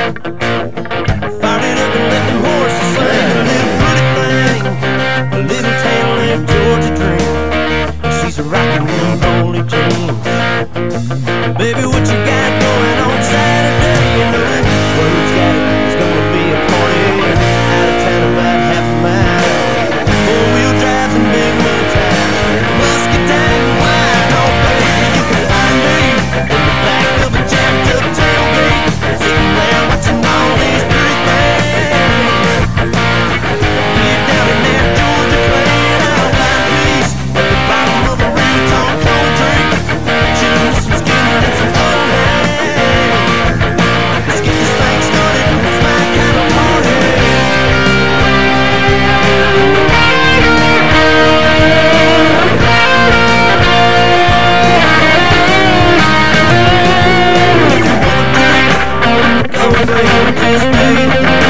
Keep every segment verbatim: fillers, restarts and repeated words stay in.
Fired it up and let them horses sing. A little pretty thing, a little tan left Georgia dream. She's rocking them lonely jeans. Baby, what you got going on Saturday? You know, word's got it, it's gonna be a party out of town about half a mile. Four wheel drives and big wheel tires, musket down and wide. Oh baby, you can find me in the back of a jacked up tailgate, sitting there watching all these pretty things. Get down in that Georgia playing out my piece at the bottom of a real tall cold drink, chilling with some skin and some old hay. Let's get this thing started, it's my kind of party. Cold drink, just me.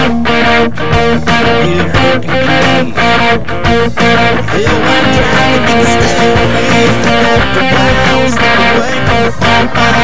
You fucking please. Hell, I'm trying to get a stay with me. The wild step away from the fun.